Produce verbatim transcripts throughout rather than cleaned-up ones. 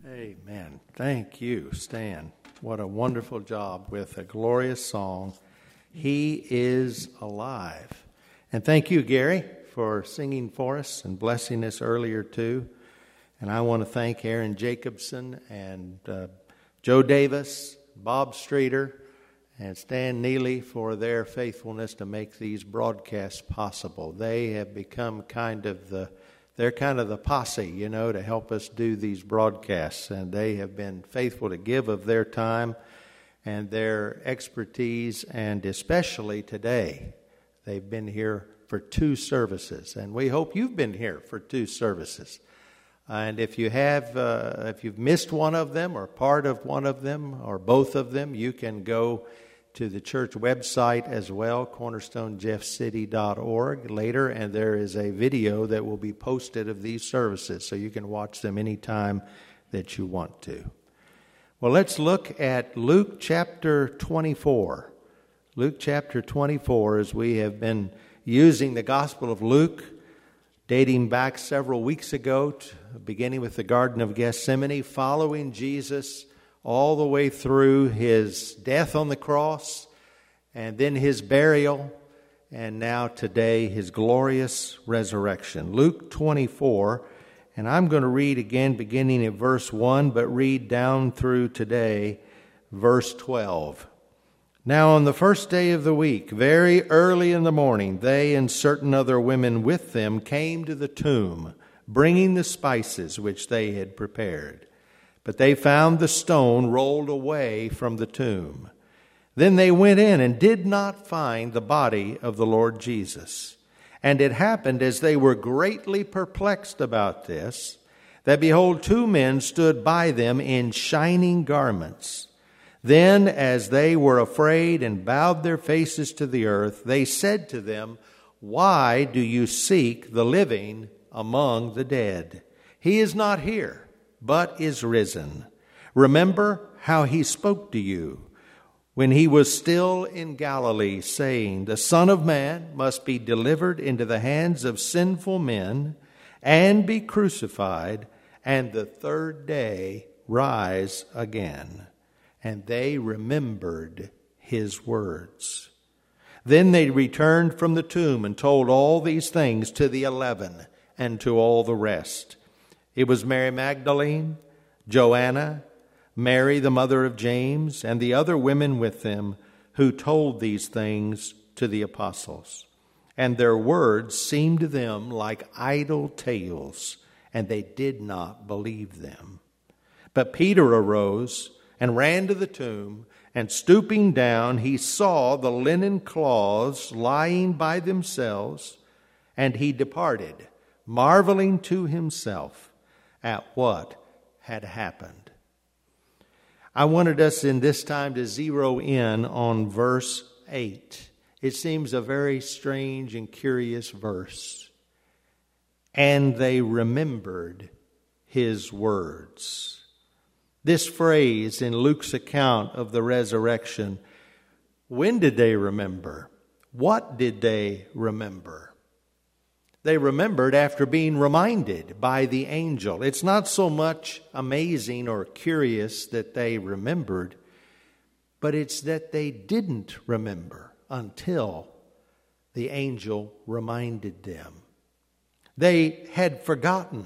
Amen. Thank you, Stan. What a wonderful job with a glorious song, He is Alive. And thank you, Gary, for singing for us and blessing us earlier too. And I want to thank Aaron Jacobson and uh, Joe Davis, Bob Streeter, and Stan Neely for their faithfulness to make these broadcasts possible. They have become kind of the They're kind of the posse, you know, to help us do these broadcasts. And they have been faithful to give of their time and their expertise. And especially today, they've been here for two services. And we hope you've been here for two services. And if you have, uh, if you've missed one of them or part of one of them or both of them, you can go to the church website as well, cornerstone jeff city dot org later, and there is a video that will be posted of these services, so you can watch them anytime that you want to. Well, let's look at Luke chapter twenty-four. Luke chapter twenty-four, as we have been using the Gospel of Luke, dating back several weeks ago, to, beginning with the Garden of Gethsemane, following Jesus all the way through his death on the cross, and then his burial, and now today his glorious resurrection. Luke twenty-four, and I'm going to read again beginning at verse one, but read down through today, verse twelve. Now on the first day of the week, very early in the morning, they and certain other women with them came to the tomb, bringing the spices which they had prepared. But they found the stone rolled away from the tomb. Then they went in and did not find the body of the Lord Jesus. And it happened, as they were greatly perplexed about this, that behold, two men stood by them in shining garments. Then, as they were afraid and bowed their faces to the earth, they said to them, "Why do you seek the living among the dead? He is not here, but is risen. Remember how he spoke to you when he was still in Galilee, saying, the Son of Man must be delivered into the hands of sinful men and be crucified, and the third day rise again." And they remembered his words. Then they returned from the tomb and told all these things to the eleven and to all the rest. It was Mary Magdalene, Joanna, Mary the mother of James, and the other women with them who told these things to the apostles. And their words seemed to them like idle tales, and they did not believe them. But Peter arose and ran to the tomb, and stooping down, he saw the linen cloths lying by themselves, and he departed, marveling to himself at what had happened. I wanted us in this time to zero in on verse eight. It seems a very strange and curious verse. And they remembered his words. This phrase in Luke's account of the resurrection, when did they remember? What did they remember? They remembered after being reminded by the angel. It's not so much amazing or curious that they remembered, but it's that they didn't remember until the angel reminded them. They had forgotten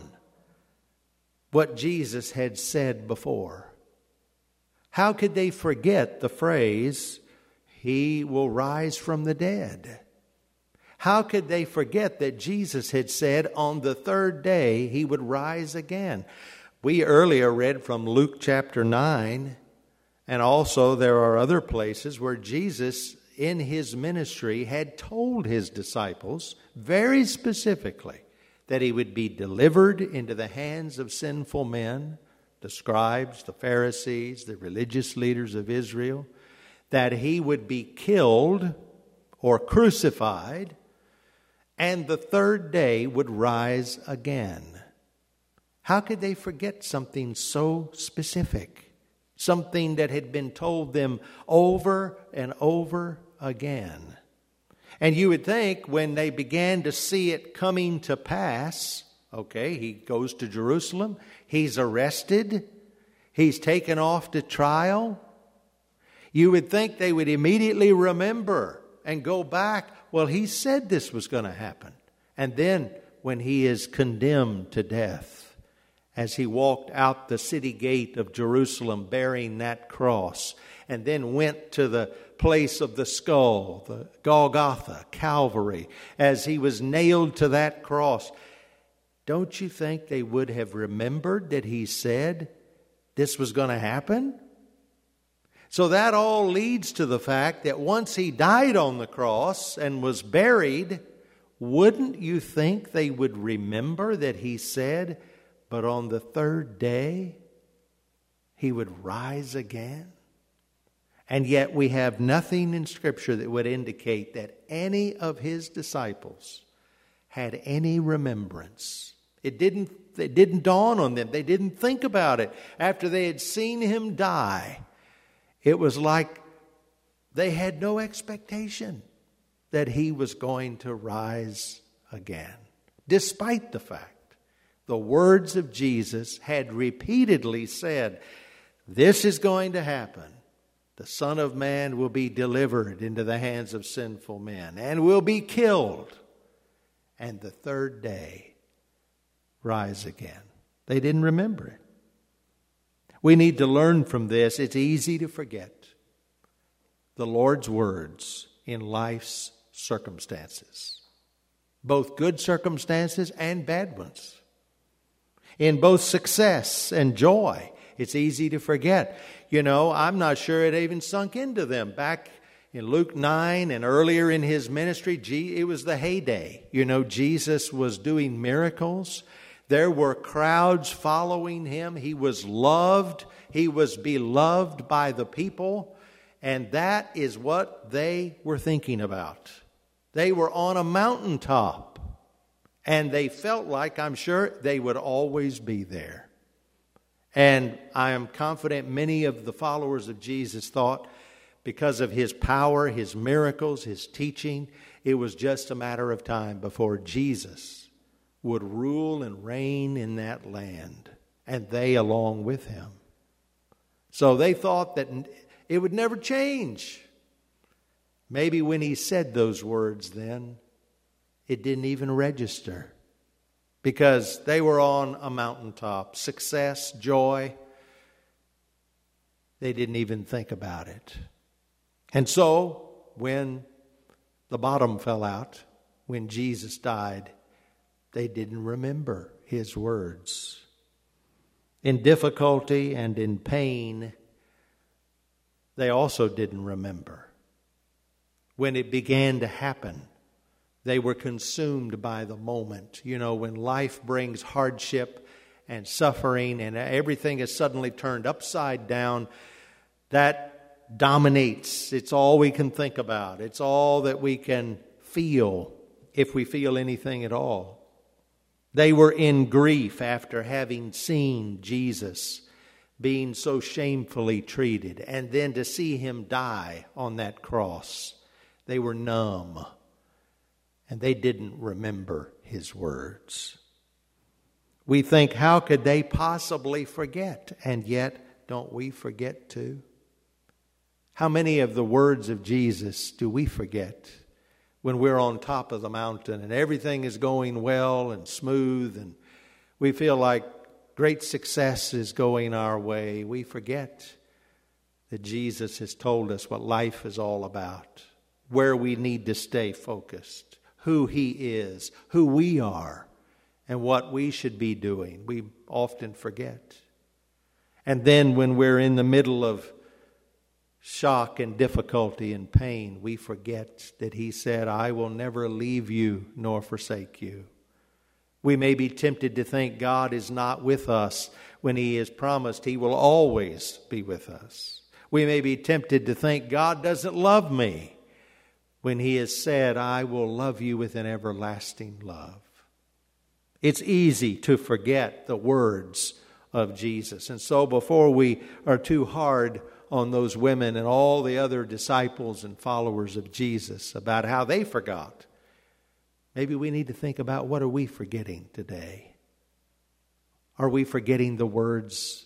what Jesus had said before. How could they forget the phrase, "He will rise from the dead"? How could they forget that Jesus had said on the third day he would rise again? We earlier read from Luke chapter nine, and also there are other places where Jesus in his ministry had told his disciples very specifically that he would be delivered into the hands of sinful men, the scribes, the Pharisees, the religious leaders of Israel, that he would be killed or crucified, and the third day would rise again. How could they forget something so specific? Something that had been told them over and over again. And you would think when they began to see it coming to pass, okay, he goes to Jerusalem, he's arrested, He's taken off to trial. You would think they would immediately remember and go back. Well, he said this was going to happen. And then when he is condemned to death, as he walked out the city gate of Jerusalem bearing that cross, and then went to the place of the skull, the Golgotha, Calvary, as he was nailed to that cross, don't you think they would have remembered that he said this was going to happen? So that all leads to the fact that once he died on the cross and was buried, wouldn't you think they would remember that he said, but on the third day he would rise again? And yet we have nothing in Scripture that would indicate that any of his disciples had any remembrance. It didn't, it didn't dawn on them. They didn't think about it. After they had seen him die, it was like they had no expectation that he was going to rise again. Despite the fact the words of Jesus had repeatedly said, this is going to happen. The Son of Man will be delivered into the hands of sinful men and will be killed, and the third day rise again. They didn't remember it. We need to learn from this. It's easy to forget the Lord's words in life's circumstances, both good circumstances and bad ones. In both success and joy, it's easy to forget. You know, I'm not sure it even sunk into them. Back in Luke nine and earlier in his ministry, it was the heyday. You know, Jesus was doing miracles. There were crowds following him. He was loved. He was beloved by the people. And that is what they were thinking about. They were on a mountaintop. And they felt like, I'm sure, they would always be there. And I am confident many of the followers of Jesus thought, because of his power, his miracles, his teaching, it was just a matter of time before Jesus would rule and reign in that land, and they along with him. So they thought that it would never change. Maybe when he said those words then, it didn't even register, because they were on a mountaintop. Success, joy, they didn't even think about it. And so, when the bottom fell out, when Jesus died, they didn't remember his words. In difficulty and in pain, they also didn't remember. When it began to happen, they were consumed by the moment. You know, when life brings hardship and suffering and everything is suddenly turned upside down, that dominates. It's all we can think about. It's all that we can feel, if we feel anything at all. They were in grief after having seen Jesus being so shamefully treated, and then to see him die on that cross. They were numb, and they didn't remember his words. We think, how could they possibly forget? And yet, don't we forget too? How many of the words of Jesus do we forget when we're on top of the mountain and everything is going well and smooth and we feel like great success is going our way? We forget that Jesus has told us what life is all about, where we need to stay focused, who he is, who we are, and what we should be doing. We often forget. And then when we're in the middle of shock and difficulty and pain, we forget that he said, I will never leave you nor forsake you. We may be tempted to think God is not with us when he has promised he will always be with us. We may be tempted to think God doesn't love me when he has said, I will love you with an everlasting love. It's easy to forget the words of Jesus. And so before we are too hard on those women and all the other disciples and followers of Jesus about how they forgot, maybe we need to think about, what are we forgetting today? Are we forgetting the words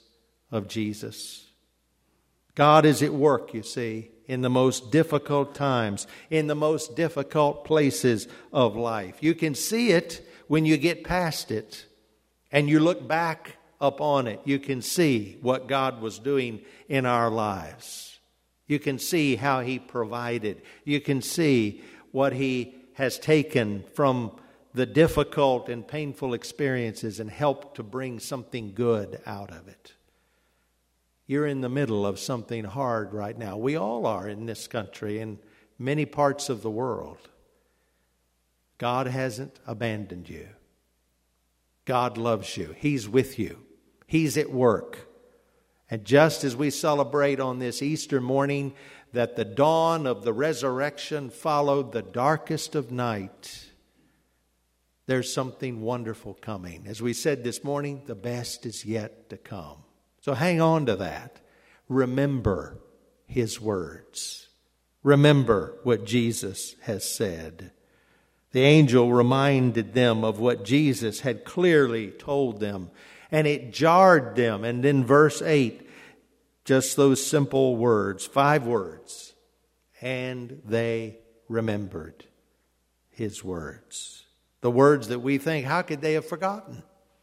of Jesus. God is at work, you see, in the most difficult times, in the most difficult places of life. You can see it when you get past it and you look back upon it. You can see what God was doing in our lives. You can see how He provided. You can see what He has taken from the difficult and painful experiences and helped to bring something good out of it. You're in the middle of something hard right now. We all are in this country and many parts of the world. God hasn't abandoned you. God loves you. He's with you. He's at work. And just as we celebrate on this Easter morning that the dawn of the resurrection followed the darkest of night, there's something wonderful coming. As we said this morning, the best is yet to come. So hang on to that. Remember His words. Remember what Jesus has said. The angel reminded them of what Jesus had clearly told them, and it jarred them. And in verse eight, just those simple words, five words, and they remembered His words. The words that we think, how could they have forgotten?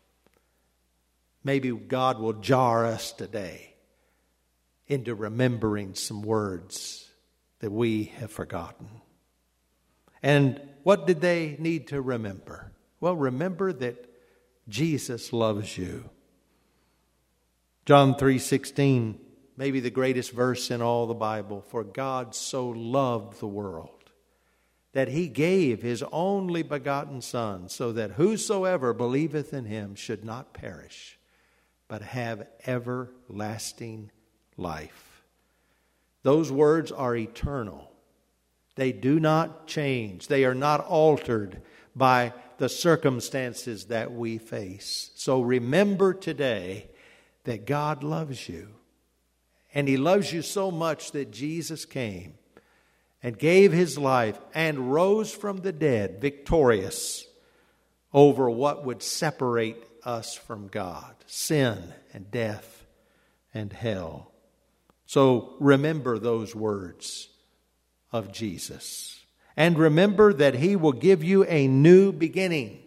Maybe God will jar us today into remembering some words that we have forgotten. And what did they need to remember? Well, remember that Jesus loves you. John three sixteen, maybe the greatest verse in all the Bible. For God so loved the world that He gave His only begotten Son, so that whosoever believeth in Him should not perish, but have everlasting life. Those words are eternal. They do not change. They are not altered by the circumstances that we face. So remember today that God loves you. And He loves you so much that Jesus came and gave His life and rose from the dead victorious over what would separate us from God, sin and death and hell. So remember those words of Jesus. And remember that He will give you a new beginning.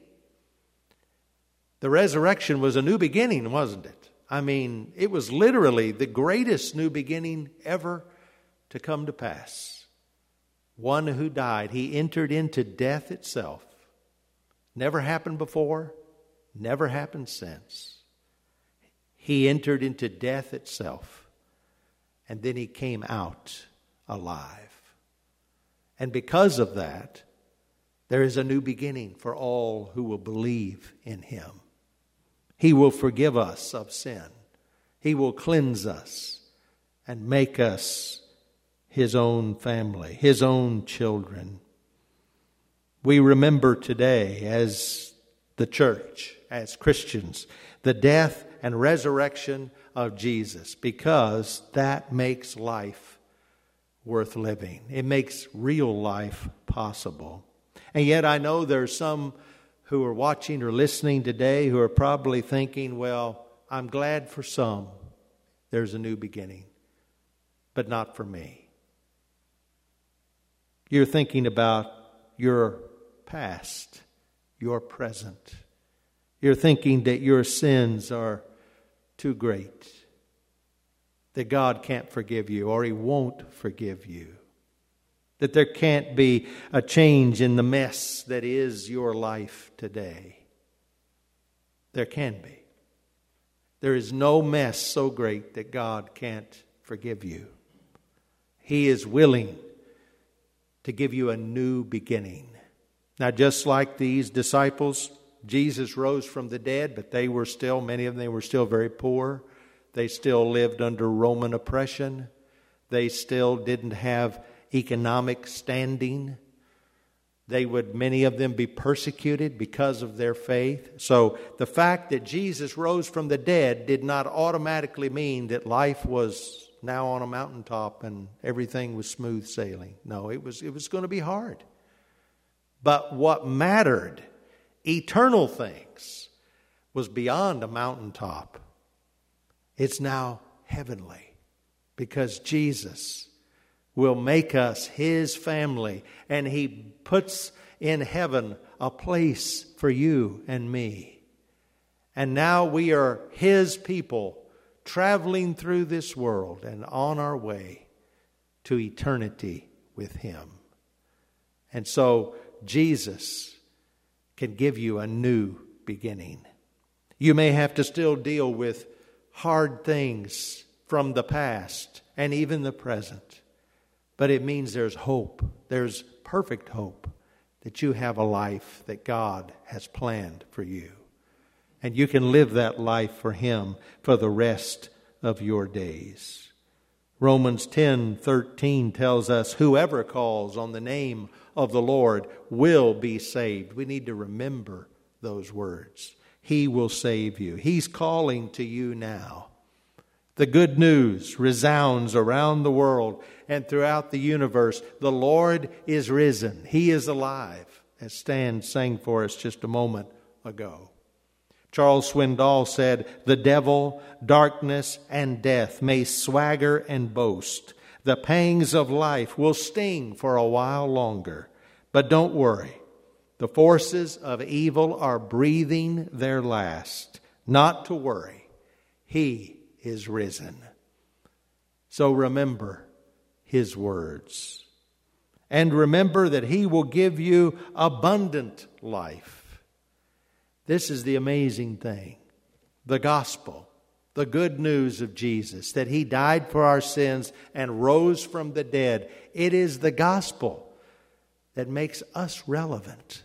The resurrection was a new beginning, wasn't it? I mean, it was literally the greatest new beginning ever to come to pass. One who died, He entered into death itself. Never happened before, never happened since. He entered into death itself, and then He came out alive. And because of that, there is a new beginning for all who will believe in Him. He will forgive us of sin. He will cleanse us and make us His own family, His own children. We remember today as the church, as Christians, the death and resurrection of Jesus, because that makes life worth living. It makes real life possible. And yet I know there are some who are watching or listening today who are probably thinking, well, I'm glad for some there's a new beginning, but not for me. You're thinking about your past, your present. You're thinking that your sins are too great, that God can't forgive you or He won't forgive you, that there can't be a change in the mess that is your life today. There can be. There is no mess so great that God can't forgive you. He is willing to give you a new beginning. Now, just like these disciples, Jesus rose from the dead, but they were still, many of them, they were still very poor. They still lived under Roman oppression. They still didn't have economic standing. They would, many of them, be persecuted because of their faith. So the fact that Jesus rose from the dead did not automatically mean that life was now on a mountaintop and everything was smooth sailing. No, it was, it was going to be hard. But what mattered, eternal things, was beyond a mountaintop. It's now heavenly, because Jesus will make us His family, and He puts in heaven a place for you and me. And now we are His people, traveling through this world and on our way to eternity with Him. And so Jesus can give you a new beginning. You may have to still deal with hard things from the past and even the present, but it means there's hope. There's perfect hope that you have a life that God has planned for you. And you can live that life for Him for the rest of your days. Romans ten thirteen tells us, whoever calls on the name of the Lord will be saved. We need to remember those words. He will save you. He's calling to you now. The good news resounds around the world and throughout the universe. The Lord is risen. He is alive, as Stan sang for us just a moment ago. Charles Swindoll said, the devil, darkness, and death may swagger and boast. The pangs of life will sting for a while longer. But don't worry. The forces of evil are breathing their last. Not to worry. He is risen. So remember His words. And remember that He will give you abundant life. This is the amazing thing. The gospel, the good news of Jesus, that He died for our sins and rose from the dead. It is the gospel that makes us relevant.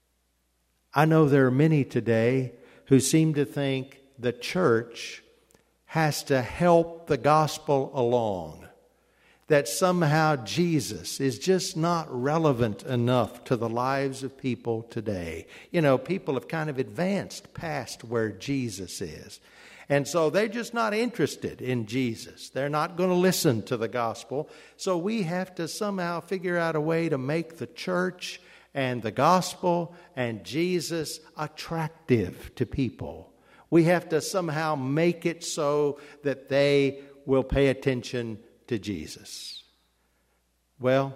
I know there are many today who seem to think the church has to help the gospel along, that somehow Jesus is just not relevant enough to the lives of people today. You know, people have kind of advanced past where Jesus is. And so they're just not interested in Jesus. They're not going to listen to the gospel. So we have to somehow figure out a way to make the church and the gospel and Jesus attractive to people. We have to somehow make it so that they will pay attention to Jesus. Well,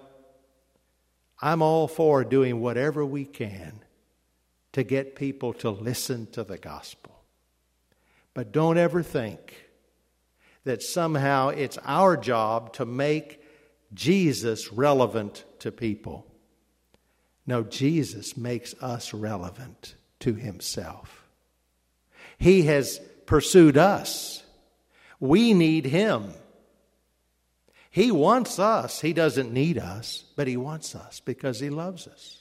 I'm all for doing whatever we can to get people to listen to the gospel. But don't ever think that somehow it's our job to make Jesus relevant to people. No, Jesus makes us relevant to Himself. He has pursued us. We need Him. He wants us. He doesn't need us, but He wants us because He loves us.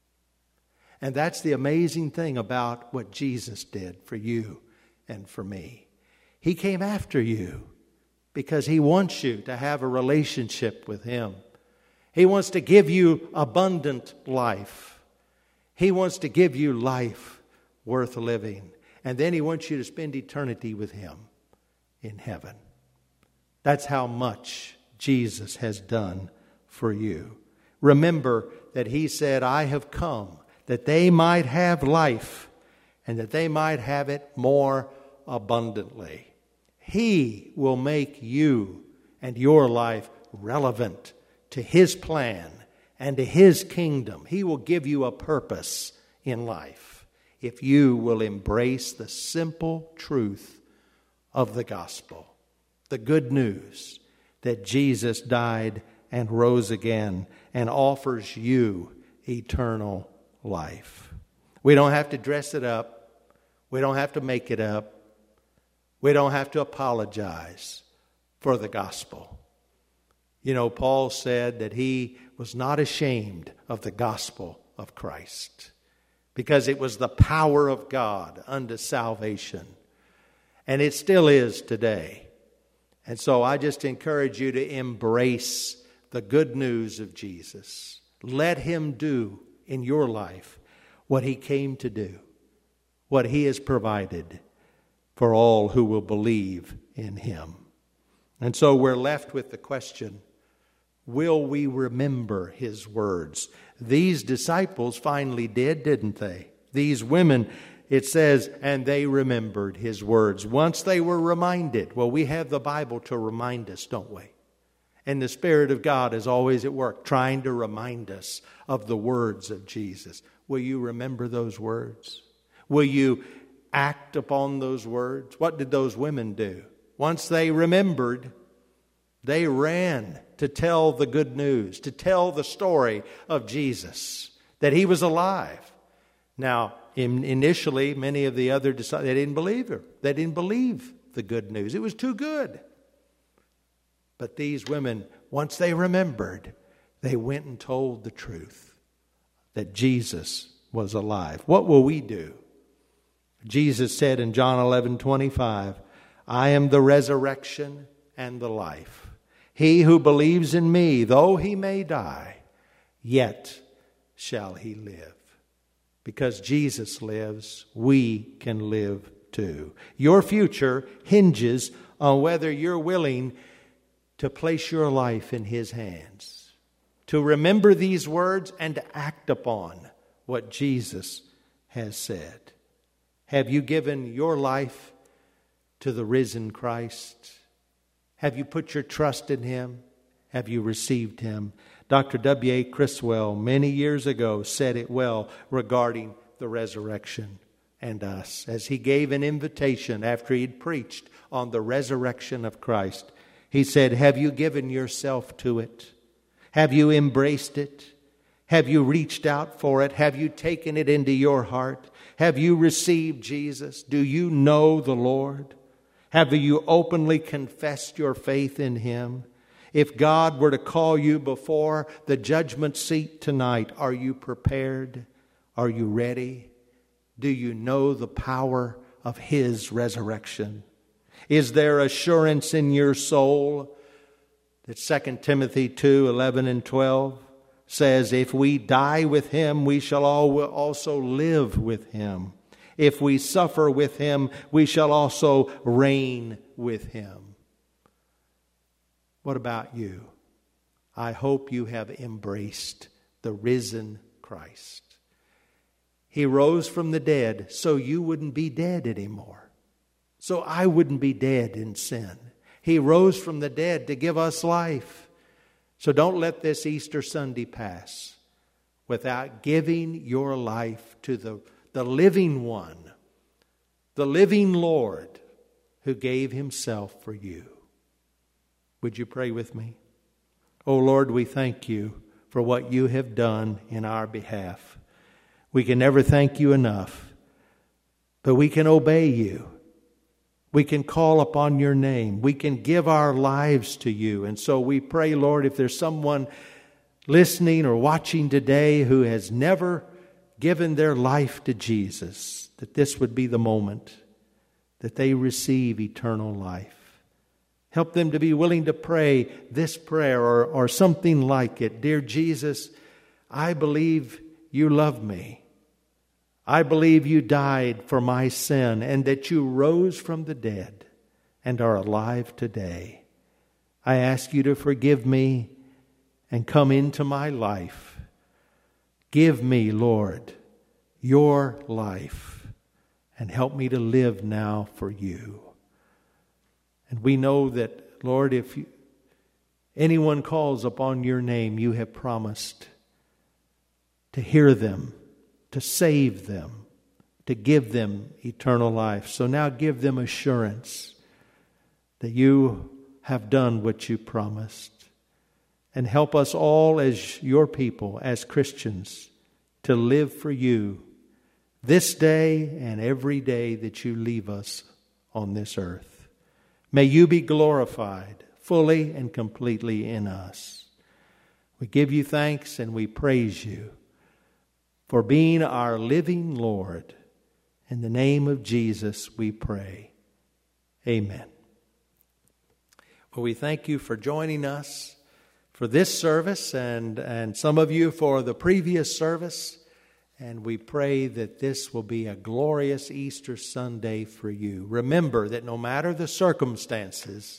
And that's the amazing thing about what Jesus did for you and for me. He came after you because He wants you to have a relationship with Him. He wants to give you abundant life. He wants to give you life worth living. And then He wants you to spend eternity with Him in heaven. That's how much Jesus has done for you. Remember that He said, I have come that they might have life and that they might have it more abundantly. He will make you and your life relevant to His plan and to His kingdom. He will give you a purpose in life if you will embrace the simple truth of the gospel, the good news that Jesus died and rose again and offers you eternal life. We don't have to dress it up. We don't have to make it up. We don't have to apologize for the gospel. You know, Paul said that he was not ashamed of the gospel of Christ because it was the power of God unto salvation. And it still is today. And so I just encourage you to embrace the good news of Jesus. Let Him do in your life what He came to do, what He has provided for all who will believe in Him. And so we're left with the question, will we remember His words? These disciples finally did, didn't they? These women it says, and they remembered his words. Once they were reminded. Well, we have the Bible to remind us, don't we? And the Spirit of God is always at work, trying to remind us of the words of Jesus. Will you remember those words? Will you act upon those words? What did those women do? Once they remembered, they ran to tell the good news, to tell the story of Jesus, that he was alive. Now, in, initially, many of the other disciples, they didn't believe her. They didn't believe the good news. It was too good. But these women, once they remembered, they went and told the truth, that Jesus was alive. What will we do? Jesus said in John eleven twenty-five, I am the resurrection and the life. He who believes in me, though he may die, yet shall he live. Because Jesus lives, we can live too. Your future hinges on whether you're willing to place your life in his hands, to remember these words and to act upon what Jesus has said. Have you given your life to the risen Christ? Have you put your trust in him? Have you received him? Doctor W A Criswell many years ago said it well regarding the resurrection and us, as he gave an invitation after he'd preached on the resurrection of Christ. He said, have you given yourself to it? Have you embraced it? Have you reached out for it? Have you taken it into your heart? Have you received Jesus? Do you know the Lord? Have you openly confessed your faith in him? If God were to call you before the judgment seat tonight, are you prepared? Are you ready? Do you know the power of his resurrection? Is there assurance in your soul that Second Timothy two eleven and twelve says, if we die with him, we shall also live with him. If we suffer with him, we shall also reign with him. What about you? I hope you have embraced the risen Christ. He rose from the dead so you wouldn't be dead anymore. So I wouldn't be dead in sin. He rose from the dead to give us life. So don't let this Easter Sunday pass without giving your life to the, the living one, the living Lord who gave himself for you. Would you pray with me? Oh Lord, we thank you for what you have done in our behalf. We can never thank you enough, but we can obey you. We can call upon your name. We can give our lives to you. And so we pray, Lord, if there's someone listening or watching today who has never given their life to Jesus, that this would be the moment that they receive eternal life. Help them to be willing to pray this prayer or, or something like it. Dear Jesus, I believe you love me. I believe you died for my sin and that you rose from the dead and are alive today. I ask you to forgive me and come into my life. Give me, Lord, your life and help me to live now for you. And we know that, Lord, if you, anyone calls upon your name, you have promised to hear them, to save them, to give them eternal life. So now give them assurance that you have done what you promised. And help us all as your people, as Christians, to live for you this day and every day that you leave us on this earth. May you be glorified fully and completely in us. We give you thanks and we praise you for being our living Lord. In the name of Jesus we pray. Amen. Well, we thank you for joining us for this service and, and some of you for the previous service. And we pray that this will be a glorious Easter Sunday for you. Remember that no matter the circumstances,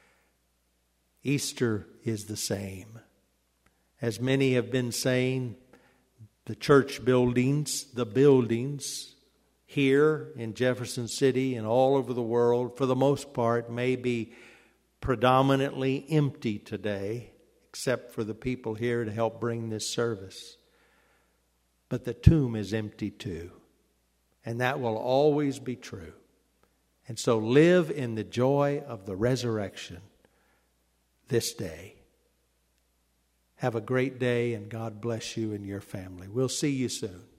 Easter is the same. As many have been saying, the church buildings, the buildings here in Jefferson City and all over the world, for the most part, may be predominantly empty today, except for the people here to help bring this service. But the tomb is empty too, and that will always be true. And so live in the joy of the resurrection this day. Have a great day, and God bless you and your family. We'll see you soon.